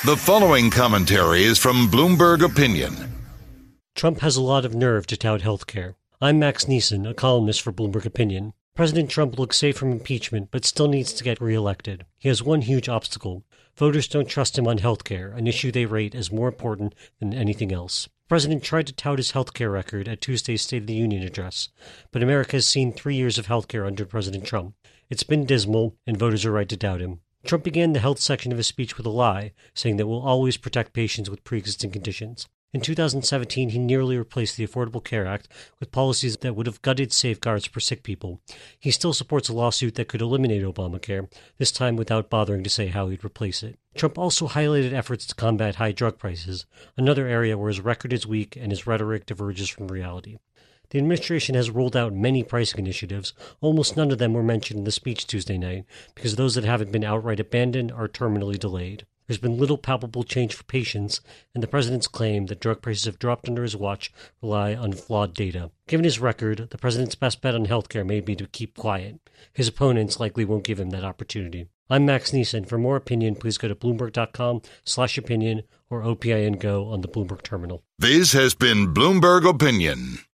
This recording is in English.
The following commentary is from Bloomberg Opinion. Trump has a lot of nerve to tout health care. I'm Max Neeson, a columnist for Bloomberg Opinion. President Trump looks safe from impeachment, but still needs to get reelected. He has one huge obstacle. Voters don't trust him on health care, an issue they rate as more important than anything else. The president tried to tout his health care record at Tuesday's State of the Union address, but America has seen 3 years of health care under President Trump. It's been dismal, and voters are right to doubt him. Trump began the health section of his speech with a lie, saying that we'll always protect patients with pre-existing conditions. In 2017, he nearly replaced the Affordable Care Act with policies that would have gutted safeguards for sick people. He still supports a lawsuit that could eliminate Obamacare, this time without bothering to say how he'd replace it. Trump also highlighted efforts to combat high drug prices, another area where his record is weak and his rhetoric diverges from reality. The administration has rolled out many pricing initiatives. Almost none of them were mentioned in the speech Tuesday night, because those that haven't been outright abandoned are terminally delayed. There's been little palpable change for patients, and the president's claim that drug prices have dropped under his watch rely on flawed data. Given his record, the president's best bet on healthcare may be to keep quiet. His opponents likely won't give him that opportunity. I'm Max Neeson. For more opinion, please go to Bloomberg.com/opinion or OPIN Go on the Bloomberg terminal. This has been Bloomberg Opinion.